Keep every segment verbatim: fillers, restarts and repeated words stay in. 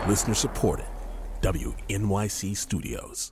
Listener supported. W N Y C Studios.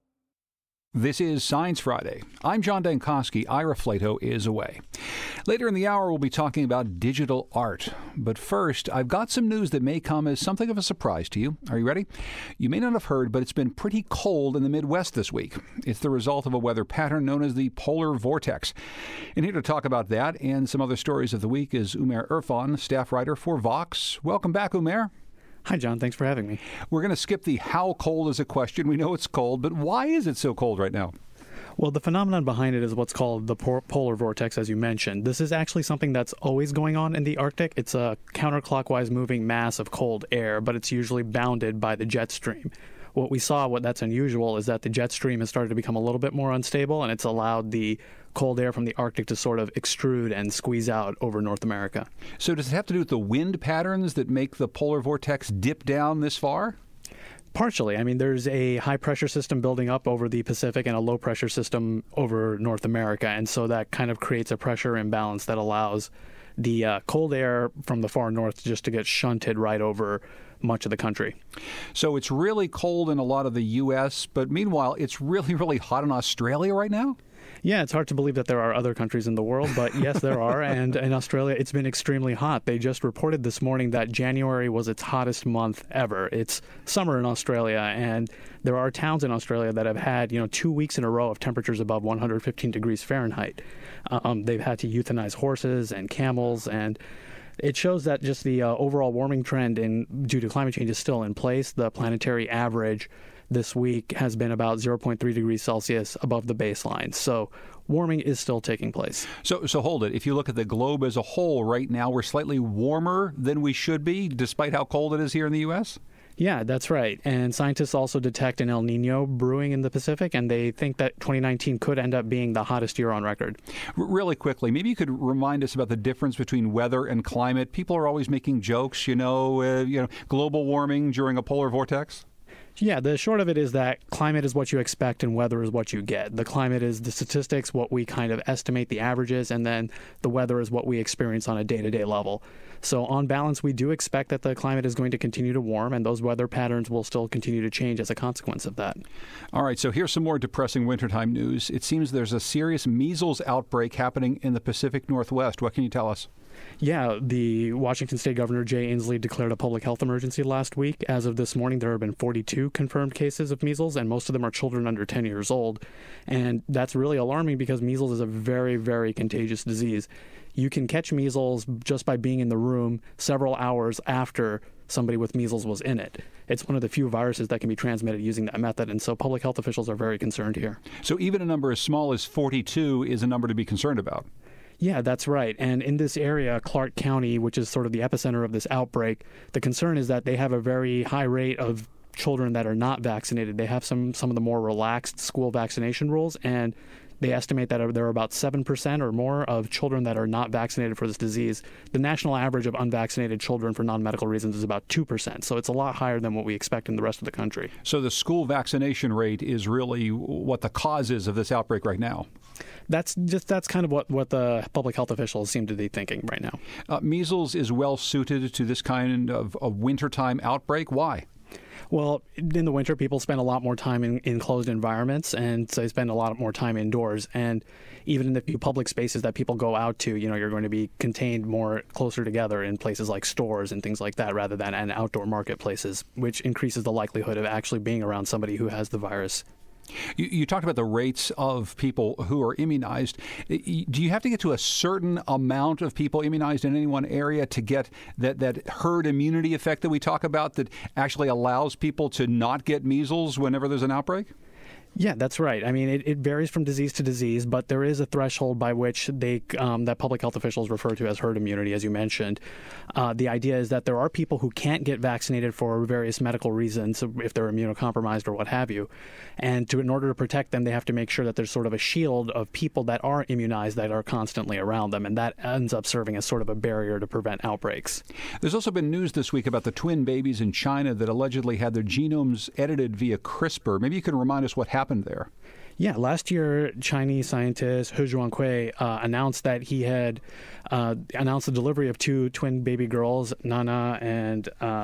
This is Science Friday. I'm John Dankosky. Ira Flato is away. Later in the hour, we'll be talking about digital art. But first, I've got some news that may come as something of a surprise to you. Are you ready? You may not have heard, but it's been pretty cold in the Midwest this week. It's the result of a weather pattern known as the polar vortex. And here to talk about that and some other stories of the week is Umair Irfan, staff writer for Vox. Welcome back, Umair. Hi, John. Thanks for having me. We're going to skip the how cold is a question. We know it's cold, but why is it so cold right now? Well, the phenomenon behind it is what's called the polar vortex, as you mentioned. This is actually something that's always going on in the Arctic. It's a counterclockwise moving mass of cold air, but it's usually bounded by the jet stream. What we saw, what that's unusual, is that the jet stream has started to become a little bit more unstable, and it's allowed the cold air from the Arctic to sort of extrude and squeeze out over North America. So does it have to do with the wind patterns that make the polar vortex dip down this far? Partially. I mean, there's a high-pressure system building up over the Pacific and a low-pressure system over North America, and so that kind of creates a pressure imbalance that allows the uh, cold air from the far north just to get shunted right over much of the country. So it's really cold in a lot of the U S, but meanwhile, it's really, really hot in Australia right now? Yeah, it's hard to believe that there are other countries in the world, but yes, there are. And in Australia, it's been extremely hot. They just reported this morning that January was its hottest month ever. It's summer in Australia, and there are towns in Australia that have had, you know, two weeks in a row of temperatures above one hundred fifteen degrees Fahrenheit. Um, they've had to euthanize horses and camels, and it shows that just the uh, overall warming trend in due to climate change is still in place. The planetary average this week has been about zero point three degrees Celsius above the baseline. So warming is still taking place. So so hold it. If you look at the globe as a whole right now, we're slightly warmer than we should be, despite how cold it is here in the U S? Yeah, that's right. And scientists also detect an El Nino brewing in the Pacific, and they think that twenty nineteen could end up being the hottest year on record. R- really quickly, maybe you could remind us about the difference between weather and climate. People are always making jokes, you know, uh, you know, global warming during a polar vortex. Yeah, the short of it is that climate is what you expect and weather is what you get. The climate is the statistics, what we kind of estimate the averages, and then the weather is what we experience on a day-to-day level. So on balance, we do expect that the climate is going to continue to warm, and those weather patterns will still continue to change as a consequence of that. All right, so here's some more depressing wintertime news. It seems there's a serious measles outbreak happening in the Pacific Northwest. What can you tell us? Yeah, the Washington State Governor Jay Inslee declared a public health emergency last week. As of this morning, there have been forty-two confirmed cases of measles, and most of them are children under ten years old. And that's really alarming because measles is a very, very contagious disease. You can catch measles just by being in the room several hours after somebody with measles was in it. It's one of the few viruses that can be transmitted using that method, and so public health officials are very concerned here. So even a number as small as forty-two is a number to be concerned about. Yeah, that's right. And in this area, Clark County, which is sort of the epicenter of this outbreak, the concern is that they have a very high rate of children that are not vaccinated. They have some, some of the more relaxed school vaccination rules, and they estimate that there are about seven percent or more of children that are not vaccinated for this disease. The national average of unvaccinated children for non-medical reasons is about two percent, so it's a lot higher than what we expect in the rest of the country. So the school vaccination rate is really what the cause is of this outbreak right now. That's just that's kind of what, what the public health officials seem to be thinking right now. Uh, measles is well suited to this kind of, of wintertime outbreak. Why? Well, in the winter, people spend a lot more time in enclosed environments, and so they spend a lot more time indoors. And even in the few public spaces that people go out to, you know, you're going to be contained more closer together in places like stores and things like that, rather than in outdoor marketplaces, which increases the likelihood of actually being around somebody who has the virus. You, you talked about the rates of people who are immunized. Do you have to get to a certain amount of people immunized in any one area to get that, that herd immunity effect that we talk about that actually allows people to not get measles whenever there's an outbreak? Yeah, that's right. I mean, it, it varies from disease to disease, but there is a threshold by which they um, that public health officials refer to as herd immunity, as you mentioned. Uh, the idea is that there are people who can't get vaccinated for various medical reasons, if they're immunocompromised or what have you. And to, in order to protect them, they have to make sure that there's sort of a shield of people that are immunized that are constantly around them, and that ends up serving as sort of a barrier to prevent outbreaks. There's also been news this week about the twin babies in China that allegedly had their genomes edited via CRISPR. Maybe you can remind us what happened there. Yeah, last year, Chinese scientist He Zhuanghui uh, announced that he had uh, announced the delivery of two twin baby girls, Nana and uh,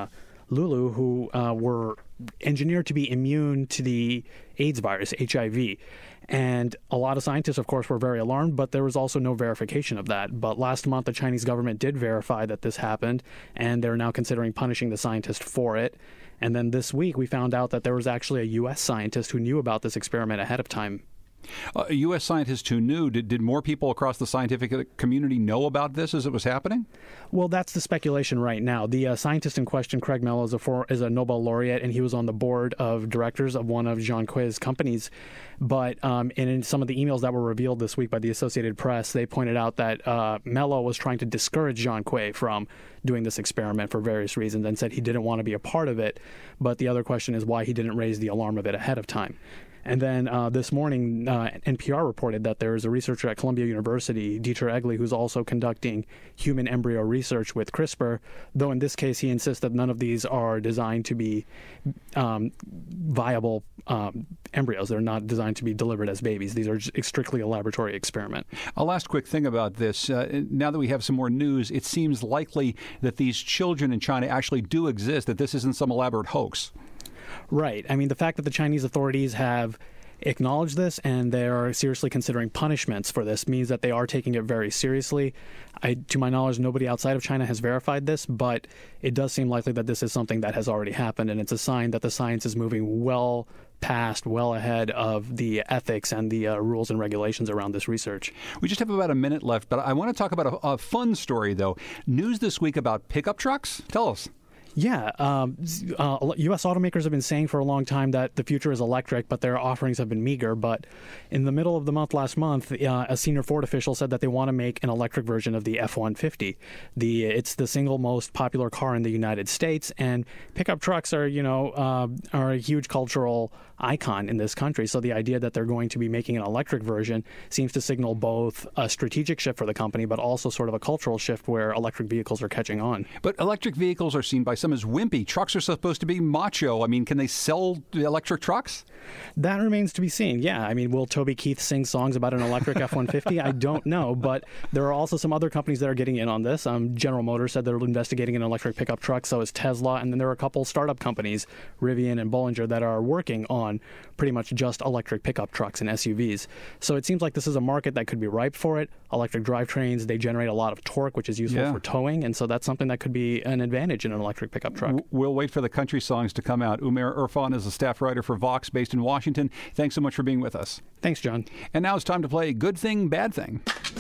Lulu, who uh, were engineered to be immune to the AIDS virus, H I V. And a lot of scientists, of course, were very alarmed, but there was also no verification of that. But last month, the Chinese government did verify that this happened, and they're now considering punishing the scientist for it. And then this week, we found out that there was actually a U S scientist who knew about this experiment ahead of time. Uh, a U S scientist who knew, did, did more people across the scientific community know about this as it was happening? Well, that's the speculation right now. The uh, scientist in question, Craig Mello, is a, for, is a Nobel laureate, and he was on the board of directors of one of Zhang Kui's companies. But um, and in some of the emails that were revealed this week by the Associated Press, they pointed out that uh, Mello was trying to discourage Zhang Kui from doing this experiment for various reasons and said he didn't want to be a part of it. But the other question is why he didn't raise the alarm of it ahead of time. And then uh, this morning, uh, N P R reported that there is a researcher at Columbia University, Dieter Egli, who's also conducting human embryo research with CRISPR, though in this case he insists that none of these are designed to be um, viable um, embryos. They're not designed to be delivered as babies. These are strictly a laboratory experiment. A last quick thing about this. Uh, now that we have some more news, it seems likely that these children in China actually do exist, that this isn't some elaborate hoax. Right. I mean, the fact that the Chinese authorities have acknowledged this and they are seriously considering punishments for this means that they are taking it very seriously. I, to my knowledge, nobody outside of China has verified this, but it does seem likely that this is something that has already happened, and it's a sign that the science is moving well past, well ahead of the ethics and the uh, rules and regulations around this research. We just have about a minute left, but I want to talk about a, a fun story, though. News this week about pickup trucks? Tell us. Yeah, um, uh, U S automakers have been saying for a long time that the future is electric, but their offerings have been meager. But in the middle of the month last month, uh, a senior Ford official said that they want to make an electric version of the F one fifty. The it's the single most popular car in the United States, and pickup trucks are, you know, uh, are a huge cultural icon in this country. So the idea that they're going to be making an electric version seems to signal both a strategic shift for the company, but also sort of a cultural shift where electric vehicles are catching on. But electric vehicles are seen by some as wimpy. Trucks are supposed to be macho. I mean, can they sell electric trucks? That remains to be seen. Yeah. I mean, will Toby Keith sing songs about an electric F one fifty? I don't know. But there are also some other companies that are getting in on this. Um, General Motors said they're investigating an electric pickup truck. So is Tesla. And then there are a couple startup companies, Rivian and Bollinger, that are working on pretty much just electric pickup trucks and S U Vs. So it seems like this is a market that could be ripe for it. Electric drivetrains, they generate a lot of torque, which is useful yeah. for towing. And so that's something that could be an advantage in an electric pickup truck. We'll wait for the country songs to come out. Umair Irfan is a staff writer for Vox based in Washington. Thanks so much for being with us. Thanks, John. And now it's time to play Good Thing, Bad Thing.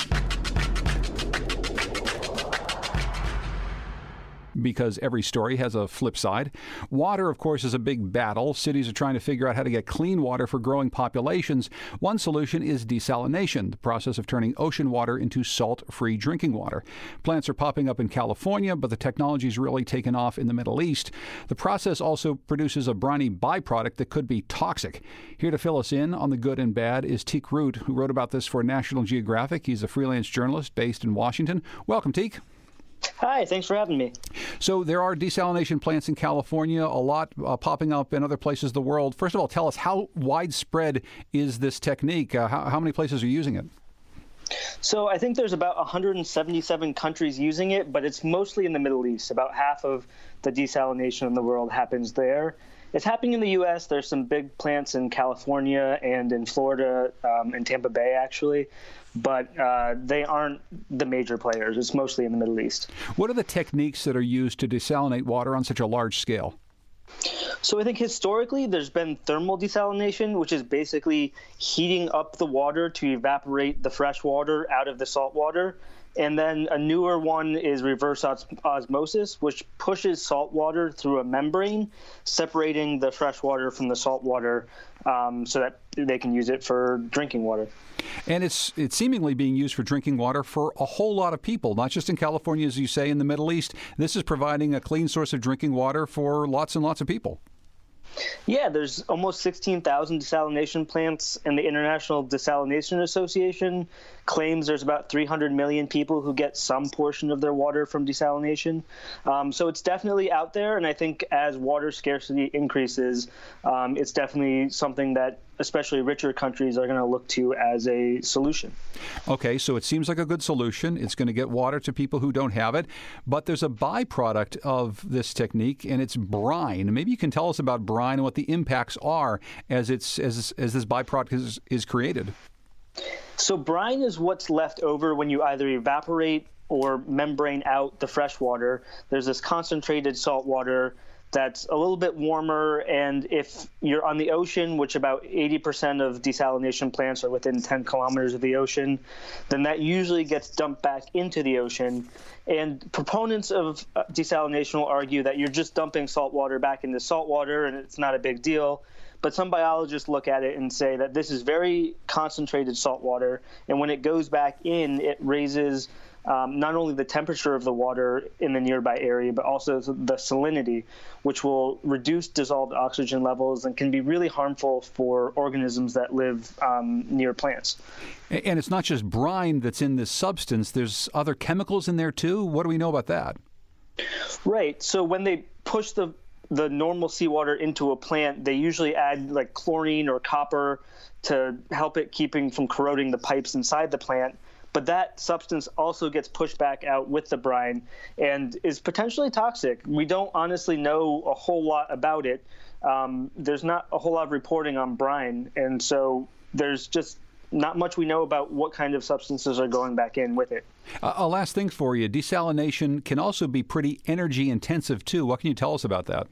Because every story has a flip side. Water, of course, is a big battle. Cities are trying to figure out how to get clean water for growing populations. One solution is desalination, the process of turning ocean water into salt-free drinking water. Plants are popping up in California, but the technology's really taken off in the Middle East. The process also produces a briny byproduct that could be toxic. Here to fill us in on the good and bad is Teek Root, who wrote about this for National Geographic. He's a freelance journalist based in Washington. Welcome, Teek. Hi, thanks for having me. So there are desalination plants in California, a lot uh, popping up in other places of the world. First of all, tell us, how widespread is this technique? Uh, how, how many places are using it? So I think there's about one hundred seventy-seven countries using it, but it's mostly in the Middle East. About half of the desalination in the world happens there. It's happening in the U S. There's some big plants in California and in Florida, um, and Tampa Bay, actually. But uh, they aren't the major players. It's mostly in the Middle East. What are the techniques that are used to desalinate water on such a large scale? So I think historically there's been thermal desalination, which is basically heating up the water to evaporate the fresh water out of the salt water. And then a newer one is reverse os- osmosis, which pushes salt water through a membrane, separating the fresh water from the salt water um, so that they can use it for drinking water. And it's it's seemingly being used for drinking water for a whole lot of people, not just in California, as you say, in the Middle East. This is providing a clean source of drinking water for lots and lots of people. Yeah, there's almost sixteen thousand desalination plants, and the International Desalination Association claims there's about three hundred million people who get some portion of their water from desalination. Um, so it's definitely out there, and I think as water scarcity increases, um, it's definitely something that especially richer countries are going to look to as a solution. Okay, so it seems like a good solution. It's going to get water to people who don't have it, but there's a byproduct of this technique, and it's brine. Maybe you can tell us about brine and what the impacts are as it's as as this byproduct is, is created. So brine is what's left over when you either evaporate or membrane out the fresh water. There's this concentrated salt water that's a little bit warmer, and if you're on the ocean, which about eighty percent of desalination plants are within ten kilometers of the ocean, then that usually gets dumped back into the ocean. And proponents of desalination will argue that you're just dumping salt water back into salt water and it's not a big deal. But some biologists look at it and say that this is very concentrated salt water, and when it goes back in, it raises Um, not only the temperature of the water in the nearby area, but also the salinity, which will reduce dissolved oxygen levels and can be really harmful for organisms that live um, near plants. And it's not just brine that's in this substance. There's other chemicals in there, too. What do we know about that? Right. So when they push the the normal seawater into a plant, they usually add like chlorine or copper to help it keeping from corroding the pipes inside the plant. But that substance also gets pushed back out with the brine and is potentially toxic. We don't honestly know a whole lot about it. Um, there's not a whole lot of reporting on brine, and so there's just not much we know about what kind of substances are going back in with it. Uh, a last thing for you, desalination can also be pretty energy intensive too. What can you tell us about that?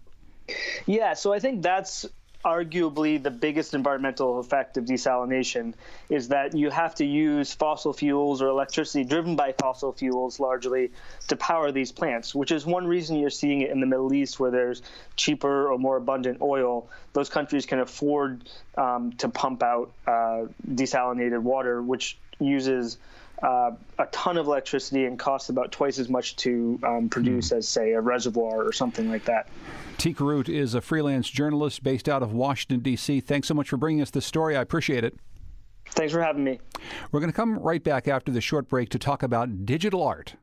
Yeah, so I think that's arguably the biggest environmental effect of desalination is that you have to use fossil fuels or electricity driven by fossil fuels largely to power these plants, which is one reason you're seeing it in the Middle East where there's cheaper or more abundant oil. Those countries can afford um, to pump out uh, desalinated water, which uses uh, a ton of electricity and costs about twice as much to um, produce mm. as, say, a reservoir or something like that. Teek Root is a freelance journalist based out of Washington, D C Thanks so much for bringing us this story. I appreciate it. Thanks for having me. We're going to come right back after the short break to talk about digital art.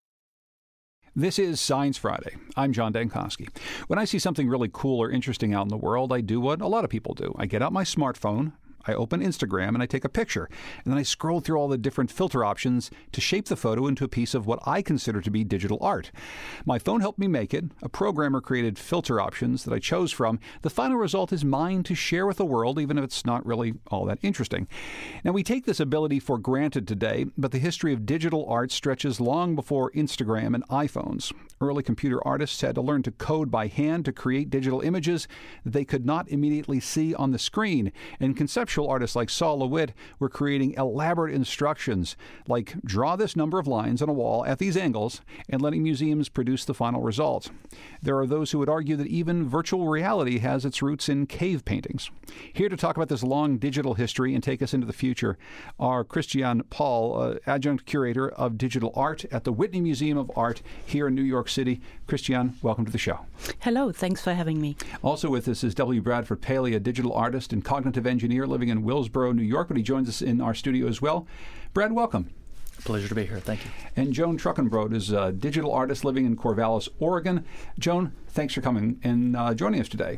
This is Science Friday. I'm John Dankosky. When I see something really cool or interesting out in the world, I do what a lot of people do. I get out my smartphone, I open Instagram, and I take a picture. And then I scroll through all the different filter options to shape the photo into a piece of what I consider to be digital art. My phone helped me make it. A programmer created filter options that I chose from. The final result is mine to share with the world, even if it's not really all that interesting. Now, we take this ability for granted today, but the history of digital art stretches long before Instagram and iPhones. Early computer artists had to learn to code by hand to create digital images that they could not immediately see on the screen. And conceptual artists like Sol LeWitt were creating elaborate instructions like draw this number of lines on a wall at these angles and letting museums produce the final result. There are those who would argue that even virtual reality has its roots in cave paintings. Here to talk about this long digital history and take us into the future are Christiane Paul, uh, adjunct curator of digital art at the Whitney Museum of Art here in New York City. Christiane, welcome to the show. Hello, thanks for having me. Also with us is W. Bradford Paley, a digital artist and cognitive engineer living in Willsboro, New York, but he joins us in our studio as well. Brad, welcome. Pleasure to be here. Thank you. And Joan Truckenbrod is a digital artist living in Corvallis, Oregon. Joan, thanks for coming and uh, joining us today.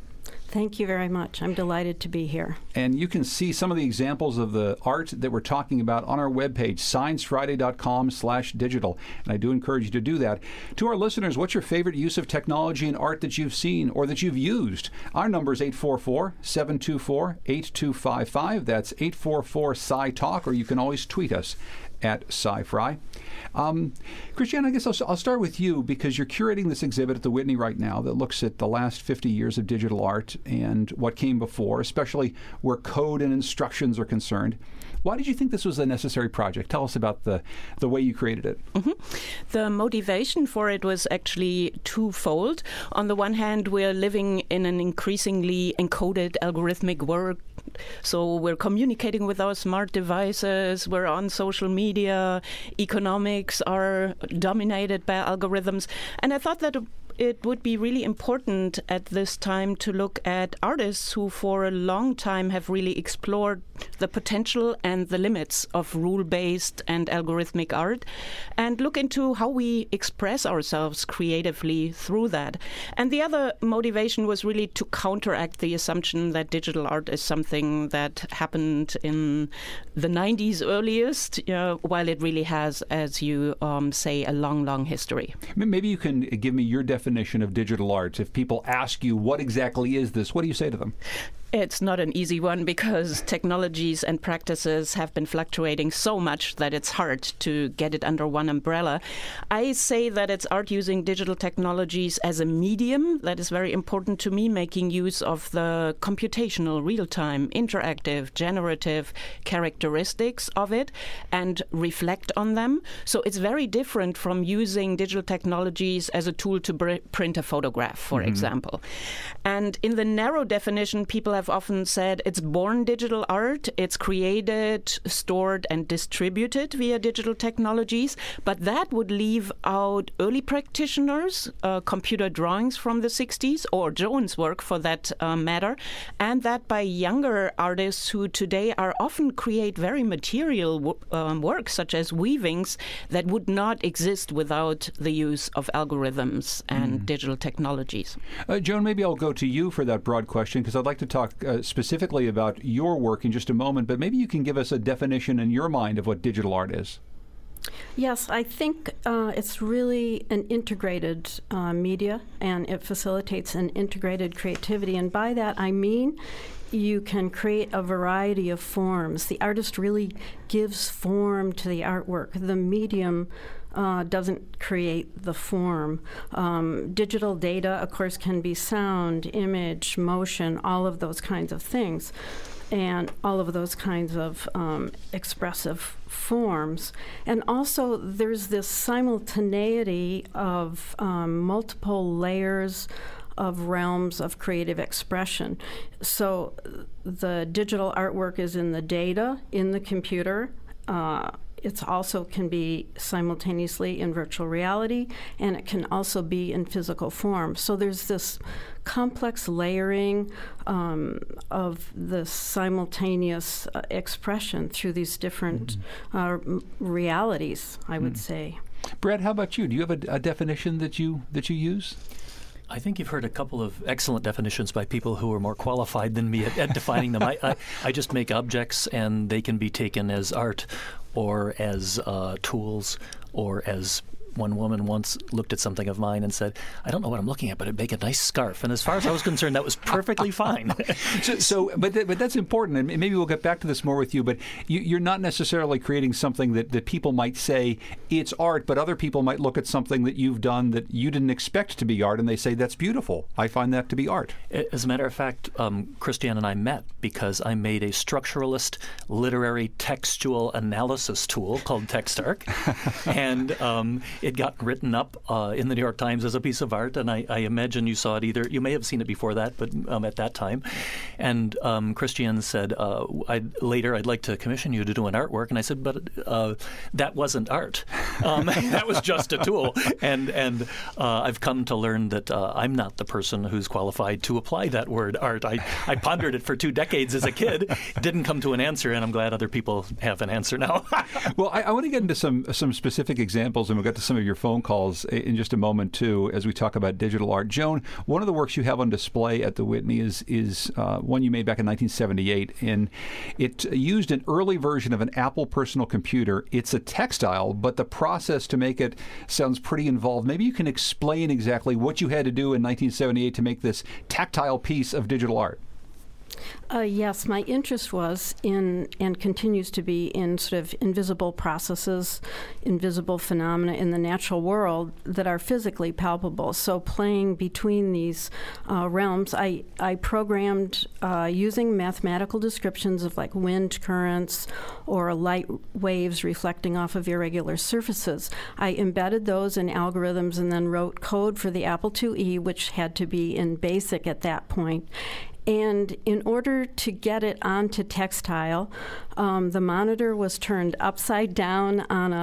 Thank you very much. I'm delighted to be here. And you can see some of the examples of the art that we're talking about on our webpage, science friday dot com slash digital. And I do encourage you to do that. To our listeners, what's your favorite use of technology and art that you've seen or that you've used? Our number is eight four four, seven two four, eight two five five. That's eight four four, S C I talk, or you can always tweet us at SciFri. Um, Christiane, I guess I'll, I'll start with you because you're curating this exhibit at the Whitney right now that looks at the last fifty years of digital art and what came before, especially where code and instructions are concerned. Why did you think this was a necessary project? Tell us about the, the way you created it. Mm-hmm. The motivation for it was actually twofold. On the one hand, we're living in an increasingly encoded algorithmic world. So we're communicating with our smart devices, we're on social media, economics are dominated by algorithms. And I thought that it would be really important at this time to look at artists who for a long time have really explored the potential and the limits of rule-based and algorithmic art, and look into how we express ourselves creatively through that. And the other motivation was really to counteract the assumption that digital art is something that happened in the nineties earliest, uh, while it really has, as you um, say, a long, long history. Maybe you can give me your definition of digital art. If people ask you, what exactly is this, what do you say to them? It's not an easy one because technologies and practices have been fluctuating so much that it's hard to get it under one umbrella. I say that it's art using digital technologies as a medium. That is very important to me, making use of the computational, real-time, interactive, generative characteristics of it and reflect on them. So it's very different from using digital technologies as a tool to br- print a photograph, for mm-hmm. example. And in the narrow definition, people have often said it's born digital art, it's created, stored, and distributed via digital technologies, but that would leave out early practitioners, uh, computer drawings from the sixties, or Joan's work for that uh, matter, and that by younger artists who today are often create very material w- um, works, such as weavings, that would not exist without the use of algorithms and mm. digital technologies. Uh, Joan, maybe I'll go to you for that broad question, because I'd like to talk uh, specifically about your work in just a moment, but maybe you can give us a definition in your mind of what digital art is. Yes, I think uh, it's really an integrated uh, media, and it facilitates an integrated creativity. And by that, I mean you can create a variety of forms. The artist really gives form to the artwork. The medium uh, doesn't create the form. Um, digital data, of course, can be sound, image, motion, all of those kinds of things, and all of those kinds of um, expressive forms. And also there's this simultaneity of um, multiple layers of realms of creative expression. So the digital artwork is in the data, in the computer. Uh, It also can be simultaneously in virtual reality, and it can also be in physical form. So there's this complex layering um, of the simultaneous uh, expression through these different mm-hmm. uh, realities, I would mm. say. Brett, how about you? Do you have a, a definition that you that you use? I think you've heard a couple of excellent definitions by people who are more qualified than me at, at defining them. I, I, I just make objects, and they can be taken as art or as uh, tools or as one woman once looked at something of mine and said, I don't know what I'm looking at, but it'd make a nice scarf. And as far as I was concerned, that was perfectly fine. so, so, but th- but that's important, and maybe we'll get back to this more with you, but you, you're not necessarily creating something that, that people might say it's art, but other people might look at something that you've done that you didn't expect to be art, and they say, that's beautiful. I find that to be art. As a matter of fact, um, Christiane and I met because I made a structuralist literary textual analysis tool called TextArc, and um, it got written up uh, in the New York Times as a piece of art, and I, I imagine you saw it either. You may have seen it before that, but um, at that time. And um, Christiane said, uh, I'd, later, I'd like to commission you to do an artwork. And I said, but uh, that wasn't art. Um, that was just a tool. And and uh, I've come to learn that uh, I'm not the person who's qualified to apply that word art. I, I pondered it for two decades as a kid, didn't come to an answer, and I'm glad other people have an answer now. Well, I, I want to get into some some specific examples, and we'll get to some of your phone calls in just a moment, too, as we talk about digital art. Joan, one of the works you have on display at the Whitney is is uh, one you made back in nineteen seventy-eight, and it used an early version of an Apple personal computer. It's a textile, but the process to make it sounds pretty involved. Maybe you can explain exactly what you had to do in nineteen seventy-eight to make this tactile piece of digital art. Uh, yes, my interest was in, and continues to be, in sort of invisible processes, invisible phenomena in the natural world that are physically palpable. So playing between these uh, realms, I, I programmed uh, using mathematical descriptions of like wind currents or light waves reflecting off of irregular surfaces. I embedded those in algorithms and then wrote code for the Apple two E, which had to be in BASIC at that point. And in order to get it onto textile, um, the monitor was turned upside down on a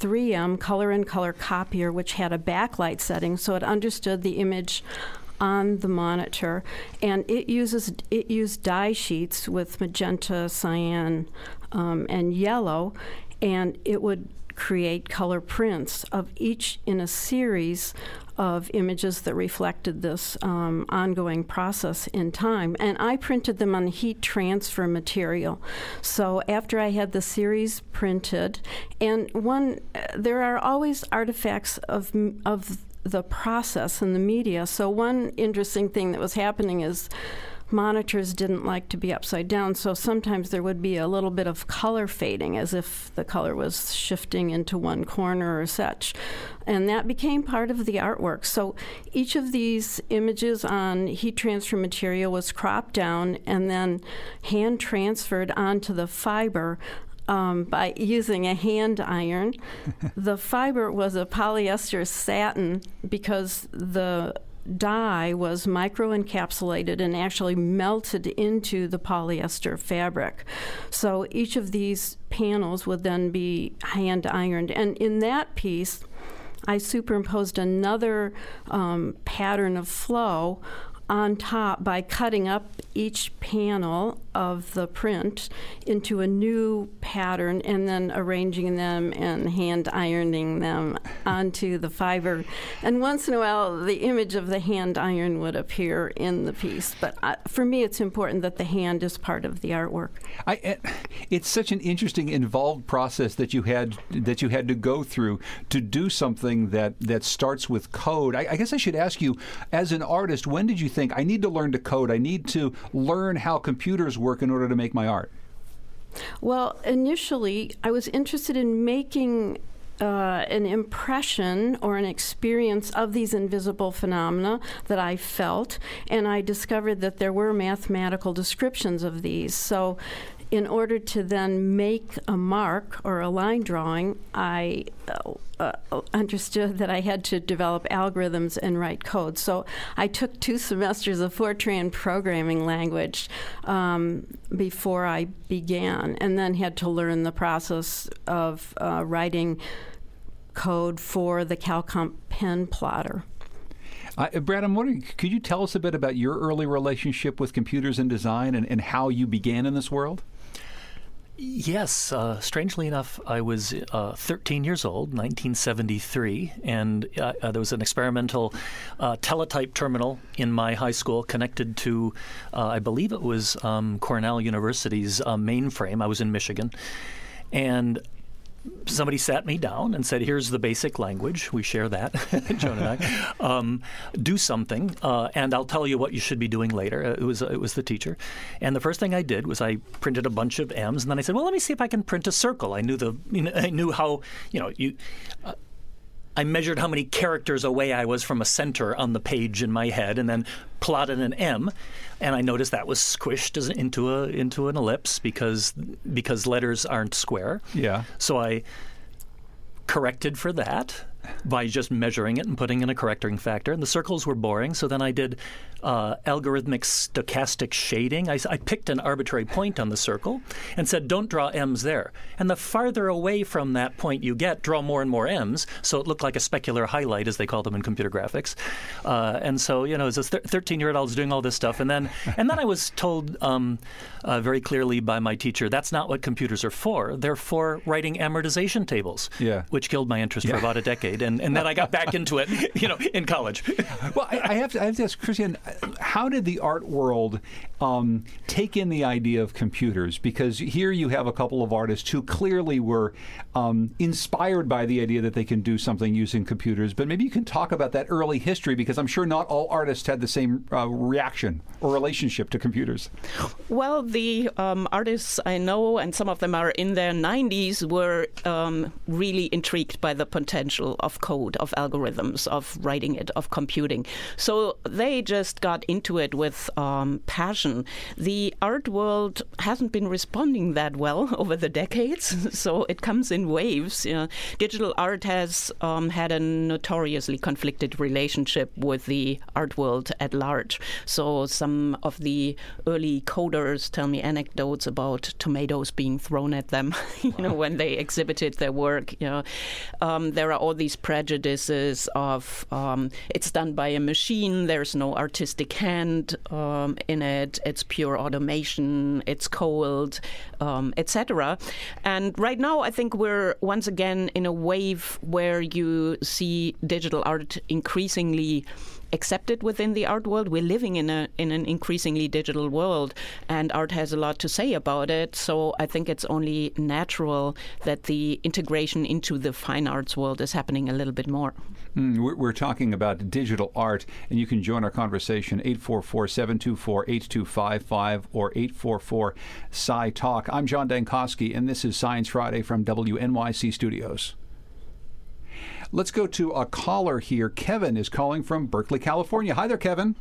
three M color and color copier, which had a backlight setting, so it understood the image on the monitor, and it uses it used dye sheets with magenta, cyan, um, and yellow, and it would create color prints of each in a series of images that reflected this um, ongoing process in time. And I printed them on heat transfer material. So after I had the series printed, and one, there are always artifacts of of the process in the media. So one interesting thing that was happening is monitors didn't like to be upside down, so sometimes there would be a little bit of color fading, as if the color was shifting into one corner or such. And that became part of the artwork. So each of these images on heat transfer material was cropped down and then hand transferred onto the fiber Um, by using a hand iron. The fiber was a polyester satin because the dye was microencapsulated and actually melted into the polyester fabric. So each of these panels would then be hand ironed. And in that piece, I superimposed another um, pattern of flow on top by cutting up each panel of the print into a new pattern and then arranging them and hand ironing them onto the fiber. And once in a while, the image of the hand iron would appear in the piece. But uh, for me, it's important that the hand is part of the artwork. I, it's such an interesting, involved process that you had that you had to go through to do something that, that starts with code. I, I guess I should ask you, as an artist, when did you think, I need to learn to code, I need to learn how computers work in order to make my art? Well, initially, I was interested in making uh, an impression or an experience of these invisible phenomena that I felt, and I discovered that there were mathematical descriptions of these. So in order to then make a mark or a line drawing, I uh, uh, understood that I had to develop algorithms and write code. So I took two semesters of Fortran programming language um, before I began, and then had to learn the process of uh, writing code for the CalComp pen plotter. Uh, Brad, I'm wondering, could you tell us a bit about your early relationship with computers and design and, and how you began in this world? Yes. Uh, strangely enough, I was uh, thirteen years old, nineteen seventy-three, and uh, uh, there was an experimental uh, teletype terminal in my high school connected to, uh, I believe it was um, Cornell University's uh, mainframe. I was in Michigan. And somebody sat me down and said, here's the basic language. We share that, Joan and I. Um, do something, uh, and I'll tell you what you should be doing later. Uh, it was uh, it was the teacher. And the first thing I did was I printed a bunch of M's, and then I said, well, let me see if I can print a circle. I knew the, you know, I knew how, you know, you... Uh, I measured how many characters away I was from a center on the page in my head, and then plotted an M, and I noticed that was squished as, into a into an ellipse because because letters aren't square. Yeah. So I corrected for that by just measuring it and putting in a correcting factor, and the circles were boring. So then I did uh, algorithmic stochastic shading. I, I picked an arbitrary point on the circle and said, don't draw M's there. And the farther away from that point you get, draw more and more M's, so it looked like a specular highlight, as they call them in computer graphics. Uh, and so, you know, as a thirteen-year-old, I was doing all this stuff. And then and then I was told um, uh, very clearly by my teacher, that's not what computers are for. They're for writing amortization tables, yeah. which killed my interest yeah. for about a decade. And, and then I got back into it, you know, in college. Well, I, I, have to, I have to ask, Christiane, how did the art world um, take in the idea of computers? Because here you have a couple of artists who clearly were um, inspired by the idea that they can do something using computers. But maybe you can talk about that early history, because I'm sure not all artists had the same uh, reaction or relationship to computers. Well, the um, artists I know, and some of them are in their nineties, were um, really intrigued by the potential of code, of algorithms, of writing it, of computing. So they just got into it with um, passion. The art world hasn't been responding that well over the decades, so it comes in waves. You know, digital art has um, had a notoriously conflicted relationship with the art world at large. So some of the early coders tell me anecdotes about tomatoes being thrown at them, you know, when they exhibited their work. You know, um, there are all these prejudices of um, it's done by a machine. There's no artistic hand um, in it. It's pure automation. It's cold, um, et cetera. And right now, I think we're once again in a wave where you see digital art increasingly accepted within the art world. We're living in a in an increasingly digital world, and art has a lot to say about it. So I think it's only natural that the integration into the fine arts world is happening a little bit more. Mm, we're, we're talking about digital art, and you can join our conversation eight four four, seven two four, eight two five five or eight four four, S C I Talk. I'm John Dankosky, and this is Science Friday from W N Y C Studios. Let's go to a caller here. Kevin is calling from Berkeley, California. Hi there, Kevin.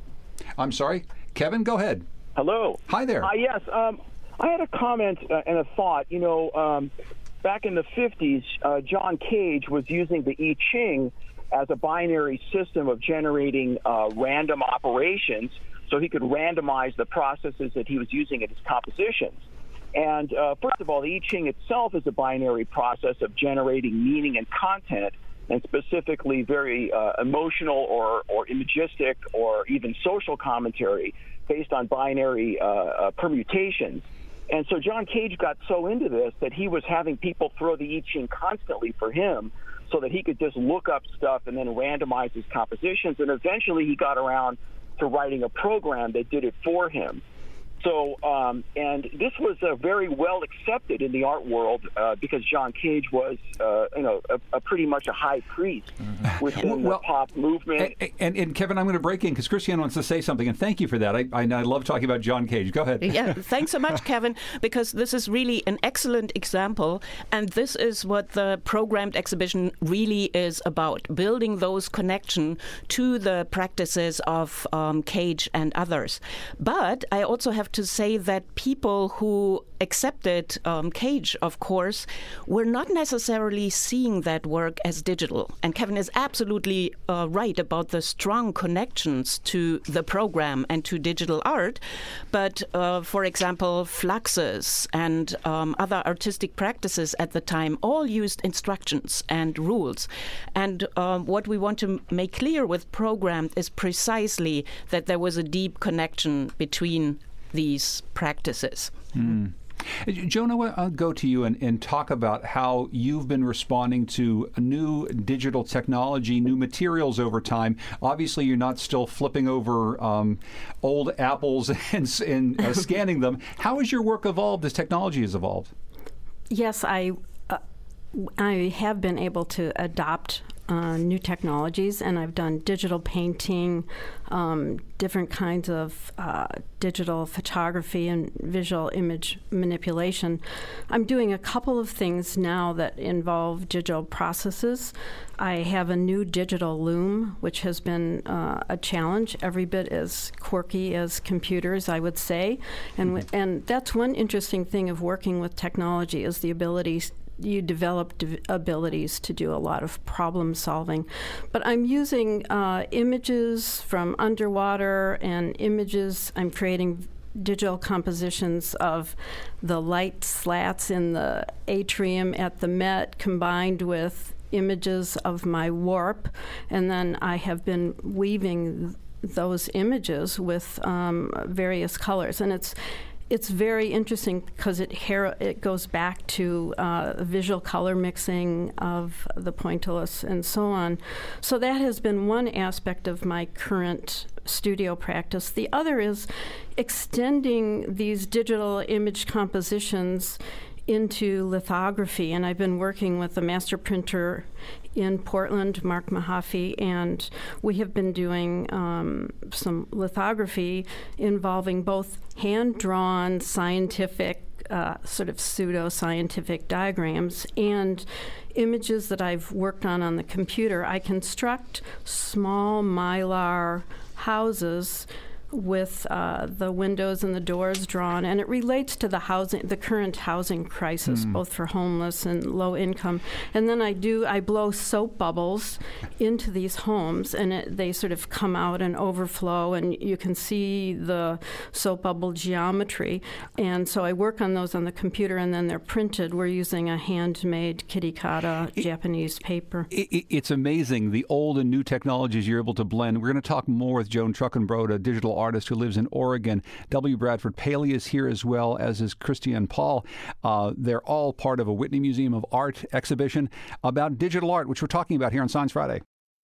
I'm sorry. Kevin, go ahead. Hello. Hi there. Uh, yes, um, I had a comment uh, and a thought. You know, um, back in the fifties, uh, John Cage was using the I Ching as a binary system of generating uh, random operations so he could randomize the processes that he was using in his compositions. And uh, first of all, the I Ching itself is a binary process of generating meaning and content, and specifically very uh, emotional or, or imagistic or even social commentary based on binary uh, uh, permutations. And so John Cage got so into this that he was having people throw the I Ching constantly for him so that he could just look up stuff and then randomize his compositions. And eventually he got around to writing a program that did it for him. So, um, and this was uh, very well accepted in the art world uh, because John Cage was, uh, you know, a, a pretty much a high priest mm-hmm. within well, the pop movement. And, and, and Kevin, I'm going to break in because Christiane wants to say something, and thank you for that. I, I, I love talking about John Cage. Go ahead. Yeah, thanks so much, Kevin, because this is really an excellent example, and this is what the programmed exhibition really is about, building those connections to the practices of um, Cage and others. But I also have to say that people who accepted um, Cage, of course, were not necessarily seeing that work as digital. And Kevin is absolutely uh, right about the strong connections to the program and to digital art. But, uh, for example, Fluxus and um, other artistic practices at the time all used instructions and rules. And uh, what we want to make clear with programmed is precisely that there was a deep connection between these practices. Mm. Joan, I'll go to you and, and talk about how you've been responding to new digital technology, new materials over time. Obviously, you're not still flipping over um, old apples and, and uh, scanning them. How has your work evolved as technology has evolved? Yes, I uh, I have been able to adopt Uh, new technologies, and I've done digital painting, um, different kinds of uh, digital photography and visual image manipulation. I'm doing a couple of things now that involve digital processes. I have a new digital loom, which has been uh, a challenge, every bit as quirky as computers, I would say. And, w- and that's one interesting thing of working with technology is the ability you develop d- abilities to do a lot of problem solving. But I'm using uh, images from underwater and images. I'm creating digital compositions of the light slats in the atrium at the Met combined with images of my warp. And then I have been weaving those images with um, various colors. And it's It's very interesting because it her- it goes back to uh, visual color mixing of the pointillist and so on. So that has been one aspect of my current studio practice. The other is extending these digital image compositions into lithography, and I've been working with a master printer in Portland, Mark Mahaffey, and we have been doing um, some lithography involving both hand-drawn scientific uh, sort of pseudo-scientific diagrams and images that I've worked on on the computer. I construct small mylar houses with uh, the windows and the doors drawn, and it relates to the housing, the current housing crisis, mm. both for homeless and low income. And then I do, I blow soap bubbles into these homes, and it, they sort of come out and overflow, and you can see the soap bubble geometry. And so I work on those on the computer, and then they're printed. We're using a handmade Kirikata it, Japanese paper. It, it's amazing the old and new technologies you're able to blend. We're going to talk more with Joan Truckenbrod, a digital artist who lives in Oregon. W. Bradford Paley is here, as well as is Christiane Paul. Uh, they're all part of a Whitney Museum of Art exhibition about digital art, which we're talking about here on Science Friday.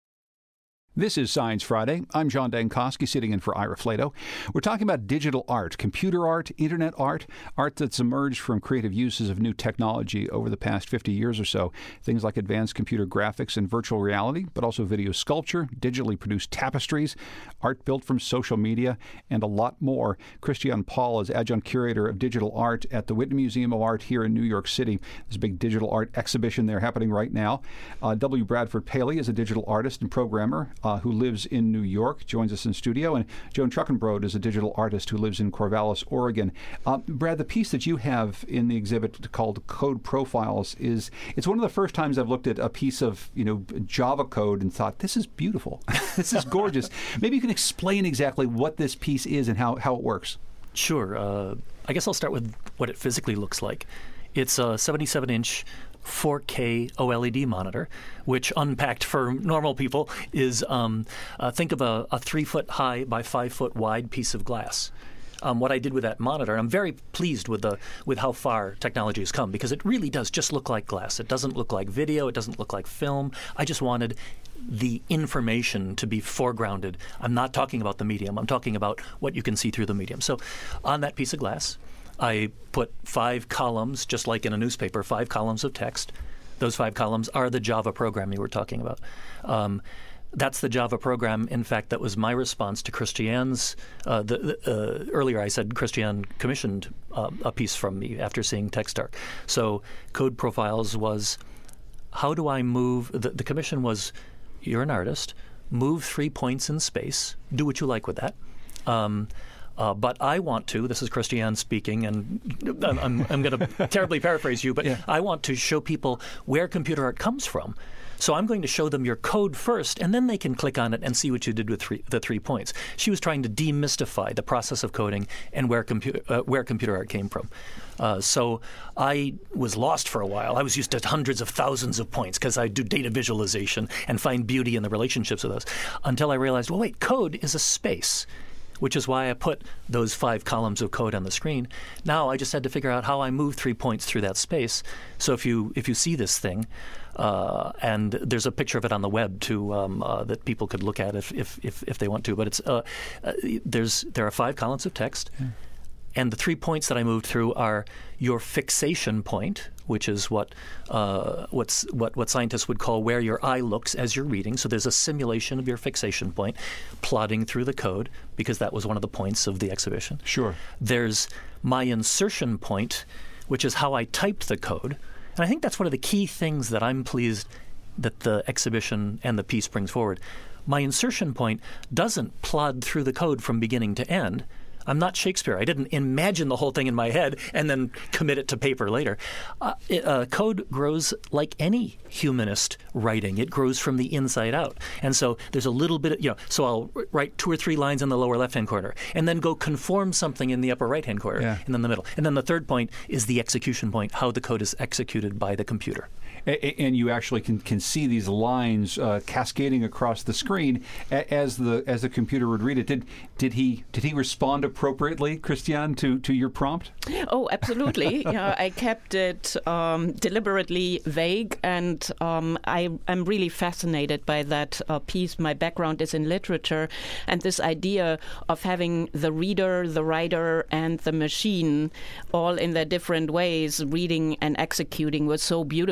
This is Science Friday. I'm John Dankosky, sitting in for Ira Flato. We're talking about digital art, computer art, internet art, art that's emerged from creative uses of new technology over the past fifty years or so. Things like advanced computer graphics and virtual reality, but also video sculpture, digitally produced tapestries, art built from social media, and a lot more. Christiane Paul is adjunct curator of digital art at the Whitney Museum of Art here in New York City. There's a big digital art exhibition there happening right now. Uh, W. Bradford Paley is a digital artist and programmer Uh, who lives in New York, joins us in studio, and Joan Truckenbrod is a digital artist who lives in Corvallis, Oregon. Uh, Brad, the piece that you have in the exhibit called Code Profiles is, it's one of the first times I've looked at a piece of, you know, Java code and thought, this is beautiful. This is gorgeous. Maybe you can explain exactly what this piece is and how, how it works. Sure. Uh, I guess I'll start with what it physically looks like. It's a seventy-seven inch four K OLED monitor, which unpacked for normal people is, um, uh, think of a, a three foot high by five foot wide piece of glass. Um, what I did with that monitor, I'm very pleased with the with how far technology has come, because it really does just look like glass. It doesn't look like video. It doesn't look like film. I just wanted the information to be foregrounded. I'm not talking about the medium. I'm talking about what you can see through the medium. So on that piece of glass, I put five columns, just like in a newspaper, five columns of text. Those five columns are the Java program you were talking about. Um, that's the Java program. In fact, that was my response to Christiane's. Uh, the, the, uh, earlier I said Christiane commissioned uh, a piece from me after seeing TechStark. So Code Profiles was, how do I move? The, the commission was, you're an artist, move three points in space, do what you like with that. Um, Uh, but I want to, this is Christiane speaking, and I'm, I'm going to terribly paraphrase you, but yeah. I want to show people where computer art comes from. So I'm going to show them your code first, and then they can click on it and see what you did with three, the three points. She was trying to demystify the process of coding and where, compu- uh, where computer art came from. Uh, so I was lost for a while. I was used to hundreds of thousands of points because I do data visualization and find beauty in the relationships of those, until I realized, well, wait, code is a space, which is why I put those five columns of code on the screen. Now I just had to figure out how I move three points through that space. So if you if you see this thing, uh, and there's a picture of it on the web too, um, uh, that people could look at if if if, if they want to. But it's uh, uh, there's there are five columns of text, yeah. And the three points that I moved through are your fixation point, which is what uh, what's what what scientists would call where your eye looks as you're reading. So there's a simulation of your fixation point, plotting through the code, because that was one of the points of the exhibition. Sure. There's my insertion point, which is how I typed the code. And I think that's one of the key things that I'm pleased that the exhibition and the piece brings forward. My insertion point doesn't plod through the code from beginning to end. I'm not Shakespeare. I didn't imagine the whole thing in my head and then commit it to paper later. Uh, it, uh, code grows like any humanist writing. It grows from the inside out. And so there's a little bit of, you know, so I'll write two or three lines in the lower left-hand corner and then go conform something in the upper right-hand corner, yeah. And then the middle. And then the third point is the execution point, how the code is executed by the computer. And you actually can, can see these lines uh, cascading across the screen as the as the computer would read it. Did did he did he respond appropriately, Christiane, to, to your prompt? Oh, absolutely. Yeah, I kept it um, deliberately vague, and um, I I'm really fascinated by that uh, piece. My background is in literature, and this idea of having the reader, the writer, and the machine all in their different ways reading and executing was so beautiful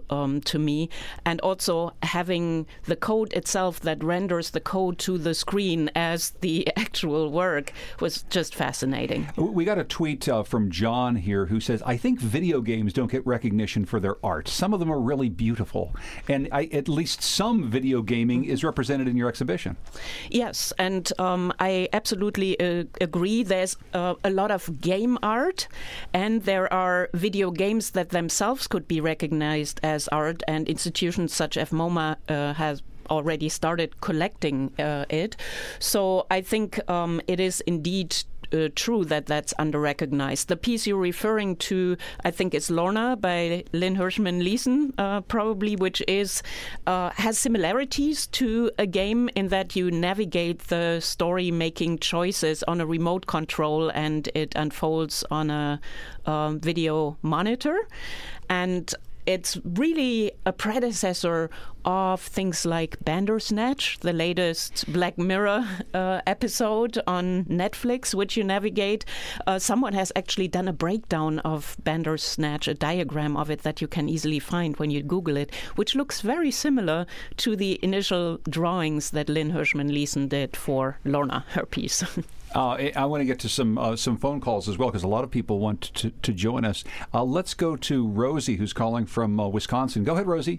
um, to me. And also having the code itself that renders the code to the screen as the actual work was just fascinating. We got a tweet uh, from John here who says, I think video games don't get recognition for their art. Some of them are really beautiful. And I, at least some video gaming is represented in your exhibition. Yes, and um, I absolutely uh, agree. There's uh, a lot of game art, and there are video games that themselves could be recognized as art, and institutions such as MoMA uh, has already started collecting uh, it. So I think um, it is indeed Uh, true that that's under-recognized. The piece you're referring to, I think, is Lorna by Lynn Hirschman Leeson, uh, probably, which is uh, has similarities to a game in that you navigate the story-making choices on a remote control, and it unfolds on a uh, video monitor. And it's really a predecessor of things like Bandersnatch, the latest Black Mirror uh, episode on Netflix, which you navigate. Uh, someone has actually done a breakdown of Bandersnatch, a diagram of it that you can easily find when you Google it, which looks very similar to the initial drawings that Lynn Hirschman Leeson did for Lorna, her piece. Uh, I want to get to some uh, some phone calls as well, because a lot of people want to, to join us. Uh, let's go to Rosie, who's calling from uh, Wisconsin. Go ahead, Rosie.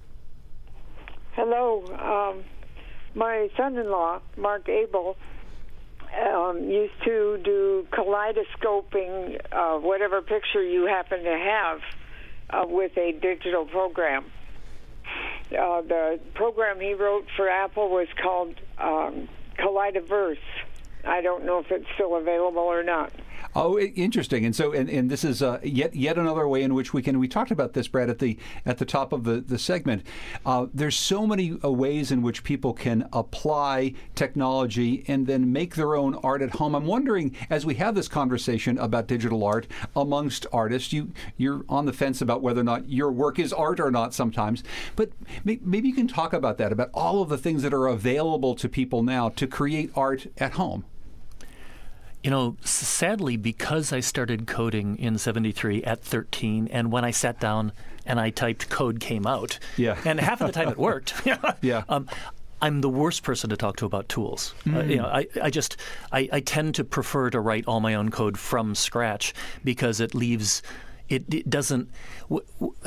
Hello. Um, my son-in-law, Mark Abel, um, used to do kaleidoscoping of whatever picture you happen to have uh, with a digital program. Uh, the program he wrote for Apple was called um, Kaleidoverse. I don't know if it's still available or not. Oh, interesting. And so, and, and this is uh, yet yet another way in which we can. We talked about this, Brad, at the at the top of the the segment. Uh, there's so many uh, ways in which people can apply technology and then make their own art at home. I'm wondering, as we have this conversation about digital art amongst artists, you you're on the fence about whether or not your work is art or not sometimes. But may, maybe you can talk about that, about all of the things that are available to people now to create art at home. You know, sadly, because I started coding in seventy-three at thirteen, and when I sat down and I typed, code came out. Yeah. And half of the time it worked. Yeah. Um, I'm the worst person to talk to about tools. Mm. Uh, you know, I, I just, I, I tend to prefer to write all my own code from scratch because it leaves, it, it doesn't... W- w-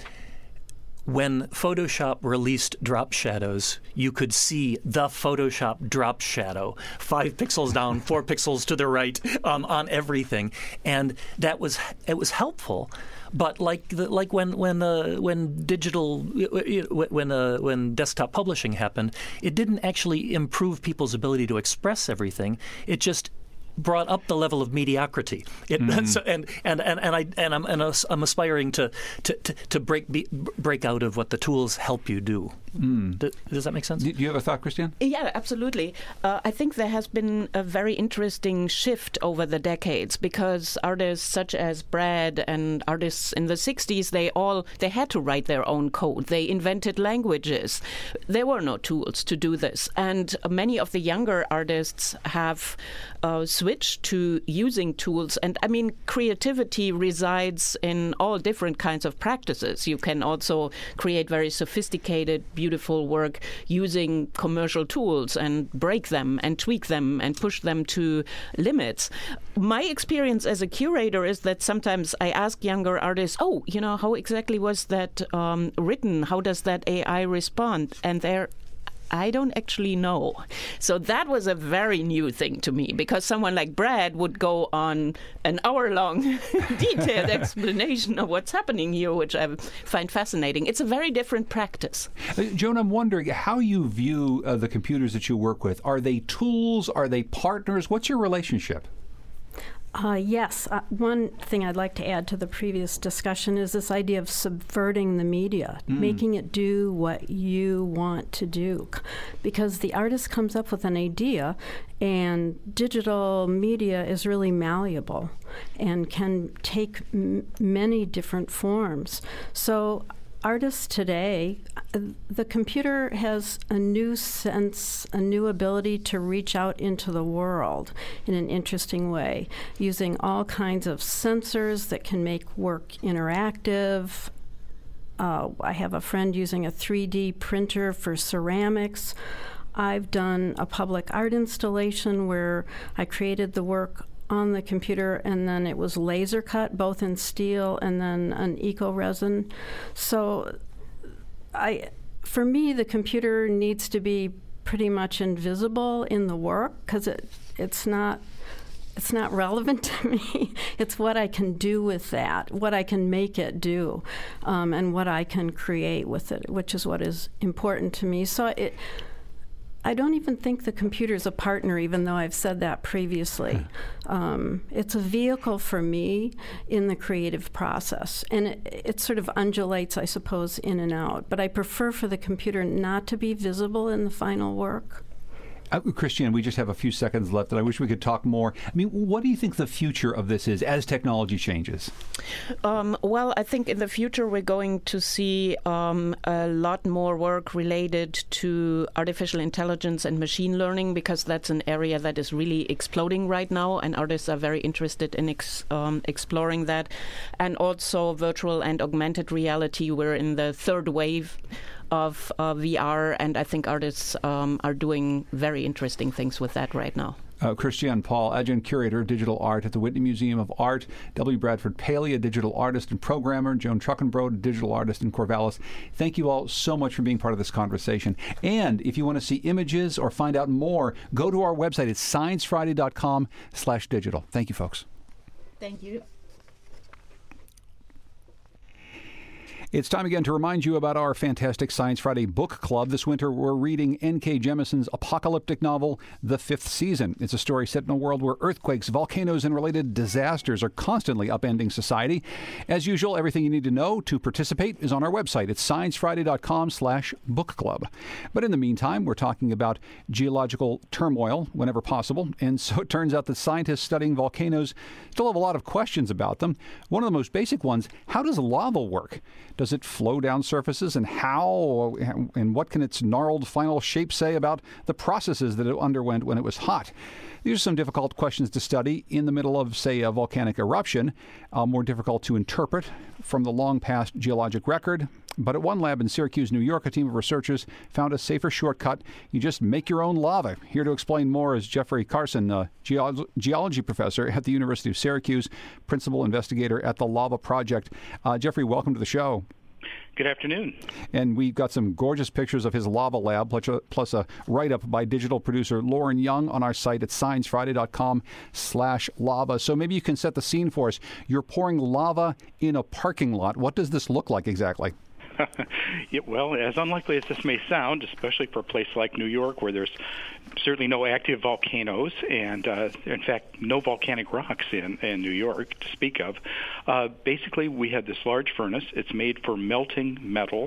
When Photoshop released drop shadows, you could see the Photoshop drop shadow, five pixels down, four pixels to the right, um, on everything, and that was it was helpful. But like the, like when when uh, when digital when uh, when desktop publishing happened, it didn't actually improve people's ability to express everything. It just brought up the level of mediocrity. It, mm. so, and, and, and, and I and I'm and I'm aspiring to to, to, to break be, break out of what the tools help you do. Mm. Do, does that make sense? Do you have a thought, Christiane? Yeah, absolutely. Uh, I think there has been a very interesting shift over the decades because artists such as Brad and artists in the sixties, they all they had to write their own code. They invented languages. There were no tools to do this, and many of the younger artists have uh, switched to using tools. And I mean, creativity resides in all different kinds of practices. You can also create very sophisticated, beautiful work using commercial tools and break them and tweak them and push them to limits. My experience as a curator is that sometimes I ask younger artists, oh, you know, how exactly was that um, written? How does that A I respond? And they're I don't actually know. So that was a very new thing to me because someone like Brad would go on an hour-long detailed explanation of what's happening here, which I find fascinating. It's a very different practice. Uh, Joan, I'm wondering how you view uh, the computers that you work with. Are they tools? Are they partners? What's your relationship? Uh, yes. Uh, one thing I'd like to add to the previous discussion is this idea of subverting the media, mm. making it do what you want to do. Because the artist comes up with an idea, and digital media is really malleable and can take m- many different forms. So artists today, the computer has a new sense, a new ability to reach out into the world in an interesting way, using all kinds of sensors that can make work interactive, Uh, I have a friend using a three D printer for ceramics. I've done a public art installation where I created the work on the computer and then it was laser cut, both in steel and then an eco resin. So I, for me, the computer needs to be pretty much invisible in the work because it, it's not it's not relevant to me. It's what I can do with that, what I can make it do, um, and what I can create with it, which is what is important to me. So it, I don't even think the computer is a partner, even though I've said that previously. Um, it's a vehicle for me in the creative process, and it, it sort of undulates, I suppose, in and out. But I prefer for the computer not to be visible in the final work. Uh, Christiane, we just have a few seconds left, and I wish we could talk more. I mean, what do you think the future of this is as technology changes? Um, well, I think in the future we're going to see um, a lot more work related to artificial intelligence and machine learning, because that's an area that is really exploding right now, and artists are very interested in ex- um, exploring that. And also virtual and augmented reality. We're in the third wave of uh, V R, and I think artists um, are doing very interesting things with that right now. Uh, Christiane Paul, Adjunct Curator of Digital Art at the Whitney Museum of Art, W. Bradford Paley, a digital artist and programmer, Joan Truckenbrod, a digital artist in Corvallis. Thank you all so much for being part of this conversation. And if you want to see images or find out more, go to our website. It's science friday dot com slash digital. Thank you, folks. Thank you. It's time again to remind you about our fantastic Science Friday book club. This winter, we're reading N K Jemison's apocalyptic novel, The Fifth Season. It's a story set in a world where earthquakes, volcanoes, and related disasters are constantly upending society. As usual, everything you need to know to participate is on our website. It's science friday dot com slash book club. But in the meantime, we're talking about geological turmoil whenever possible. And so it turns out that scientists studying volcanoes still have a lot of questions about them. One of the most basic ones, how does lava work? Does it flow down surfaces, and how, and what can its gnarled final shape say about the processes that it underwent when it was hot? These are some difficult questions to study in the middle of, say, a volcanic eruption, uh, more difficult to interpret from the long past geologic record. But at one lab in Syracuse, New York, a team of researchers found a safer shortcut. You just make your own lava. Here to explain more is Jeffrey Carson, a geolo- geology professor at the University of Syracuse, principal investigator at the Lava Project. Uh, Jeffrey, welcome to the show. Good afternoon. And we've got some gorgeous pictures of his lava lab, plus a write-up by digital producer Lauren Young on our site at science friday dot com slash lava. So maybe you can set the scene for us. You're pouring lava in a parking lot. What does this look like exactly? Yeah, well, as unlikely as this may sound, especially for a place like New York where there's certainly no active volcanoes and, uh, in fact, no volcanic rocks in, in New York to speak of, uh, basically we had this large furnace. It's made for melting metals,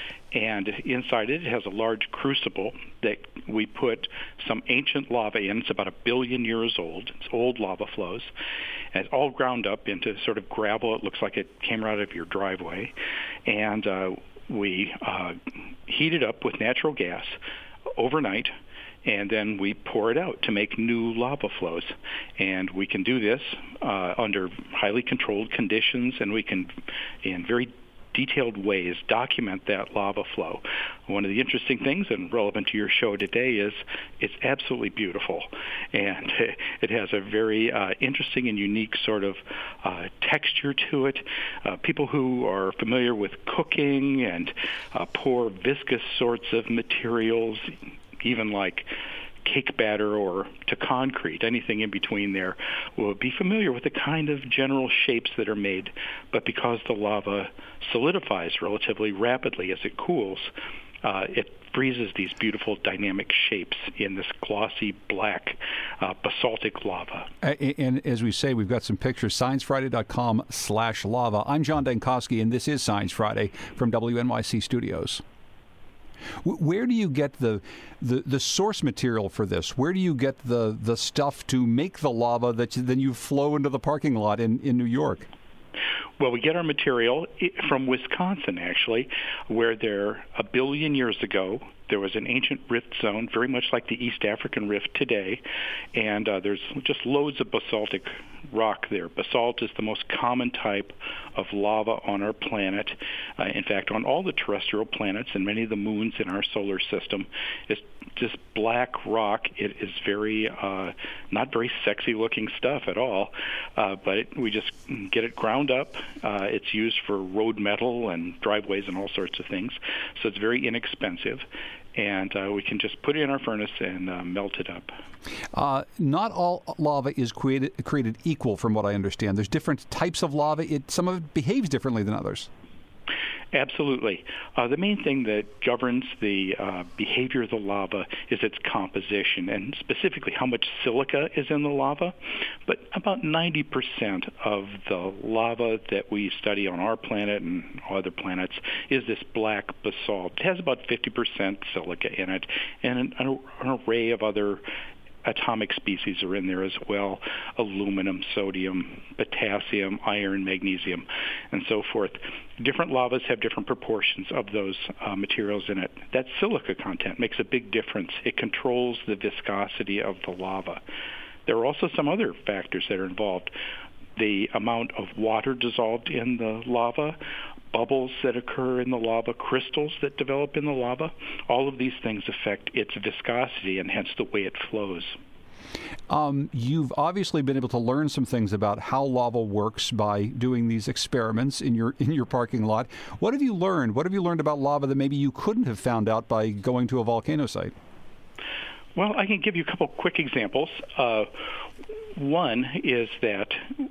and inside it, it has a large crucible that we put some ancient lava in. It's about a billion years old. It's old lava flows. And it's all ground up into sort of gravel. It looks like it came out of your driveway. And uh, we uh, heat it up with natural gas overnight, and then we pour it out to make new lava flows. And we can do this uh, under highly controlled conditions, and we can, in very detailed ways, document that lava flow. One of the interesting things, and relevant to your show today, is it's absolutely beautiful, and it has a very uh, interesting and unique sort of uh, texture to it. Uh, people who are familiar with cooking and uh, pour viscous sorts of materials, even like cake batter or to concrete, anything in between there, will be familiar with the kind of general shapes that are made. But because the lava solidifies relatively rapidly as it cools, uh, it freezes these beautiful dynamic shapes in this glossy black uh, basaltic lava. And as we say, we've got some pictures. science friday dot com slash lava. I'm John Dankosky, and this is Science Friday from W N Y C Studios. Where do you get the, the the source material for this? Where do you get the, the stuff to make the lava that you, then you flow into the parking lot in, in New York? Well, we get our material from Wisconsin, actually, where there, a billion years ago, there was an ancient rift zone, very much like the East African rift today, and uh, there's just loads of basaltic rock there. Basalt is the most common type of lava on our planet. Uh, in fact, on all the terrestrial planets and many of the moons in our solar system, it's just black rock. It is very, uh, not very sexy-looking stuff at all, uh, but it, we just get it ground up. Uh, it's used for road metal and driveways and all sorts of things, so it's very inexpensive. And uh, we can just put it in our furnace and uh, melt it up. Uh, not all lava is created created equal, from what I understand. There's different types of lava. It, some of it behaves differently than others. Absolutely. Uh, the main thing that governs the uh, behavior of the lava is its composition, and specifically how much silica is in the lava. But about ninety percent of the lava that we study on our planet and other planets is this black basalt. It has about fifty percent silica in it, and an, an array of other atomic species are in there as well: aluminum, sodium, potassium, iron, magnesium, and so forth. Different lavas have different proportions of those uh, materials in it. That silica content makes a big difference. It controls the viscosity of the lava. There are also some other factors that are involved. The amount of water dissolved in the lava, bubbles that occur in the lava, crystals that develop in the lava, all of these things affect its viscosity and hence the way it flows. Um, you've obviously been able to learn some things about how lava works by doing these experiments in your in your parking lot. What have you learned? What have you learned about lava that maybe you couldn't have found out by going to a volcano site? Well, I can give you a couple quick examples. Uh, one is that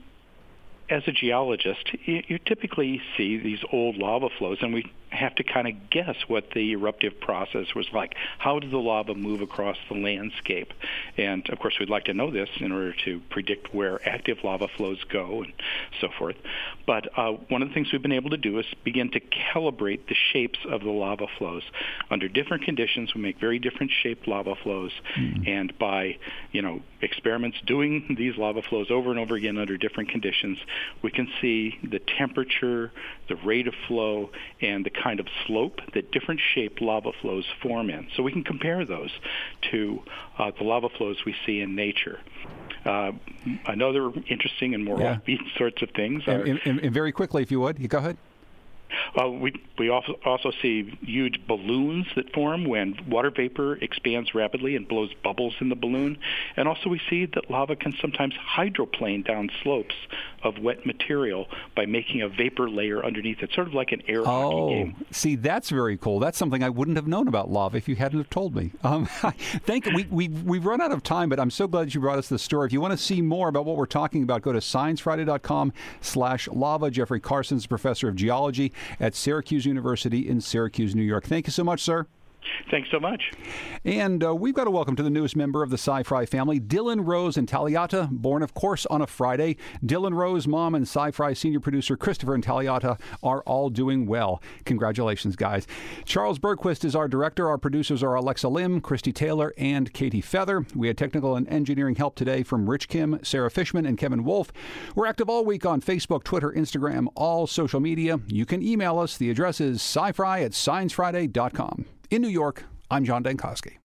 as a geologist, you, you typically see these old lava flows, and we have to kind of guess what the eruptive process was like. How did the lava move across the landscape? And, of course, we'd like to know this in order to predict where active lava flows go and so forth. But uh, one of the things we've been able to do is begin to calibrate the shapes of the lava flows. Under different conditions, we make very different shaped lava flows. Mm-hmm. And by, you know, experiments doing these lava flows over and over again under different conditions, we can see the temperature, the rate of flow, and the kind of slope that different shaped lava flows form in. So we can compare those to uh, the lava flows we see in nature. Uh, another interesting and more yeah. offbeat sorts of things are... And, and, and very quickly, if you would, you go ahead. Uh, we we also also see huge balloons that form when water vapor expands rapidly and blows bubbles in the balloon. And also we see that lava can sometimes hydroplane down slopes of wet material by making a vapor layer underneath it, sort of like an air hockey oh, game. See, that's very cool. That's something I wouldn't have known about lava if you hadn't have told me. Um, thank you. We, we, we've run out of time, but I'm so glad you brought us this story. If you want to see more about what we're talking about, go to science friday dot com slash lava. Jeffrey Carson's professor of geology at Syracuse University in Syracuse, New York. Thank you so much, sir. Thanks so much. And uh, we've got to welcome to the newest member of the Sci-Fi family, Dylan Rose Intagliata, born, of course, on a Friday. Dylan Rose, mom, and Sci-Fi senior producer Christopher Intagliata are all doing well. Congratulations, guys. Charles Bergquist is our director. Our producers are Alexa Lim, Christy Taylor, and Katie Feather. We had technical and engineering help today from Rich Kim, Sarah Fishman, and Kevin Wolf. We're active all week on Facebook, Twitter, Instagram, all social media. You can email us. The address is sci-fi at science friday dot com. In New York, I'm John Dankosky.